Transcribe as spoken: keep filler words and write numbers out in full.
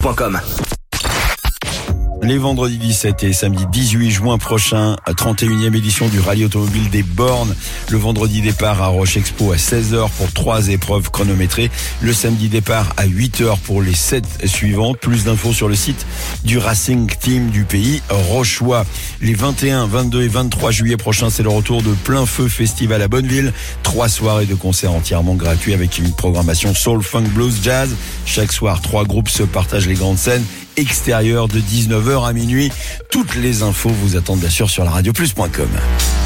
point com. Les vendredis dix-sept et samedi dix-huit juin prochain, trente et unième édition du Rallye Automobile des Bornes. Le vendredi départ à Roche Expo à seize heures pour trois épreuves chronométrées. Le samedi départ à huit heures pour les sept suivantes. Plus d'infos sur le site du Racing Team du pays rochois. Les vingt et un, vingt-deux et vingt-trois juillet prochains, c'est le retour de Plein Feu Festival à Bonneville. Trois soirées de concerts entièrement gratuits avec une programmation soul, funk, blues, jazz. Chaque soir, trois groupes se partagent les grandes scènes extérieures de dix-neuf heures à minuit. Toutes les infos vous attendent bien sûr sur la radio plus point com.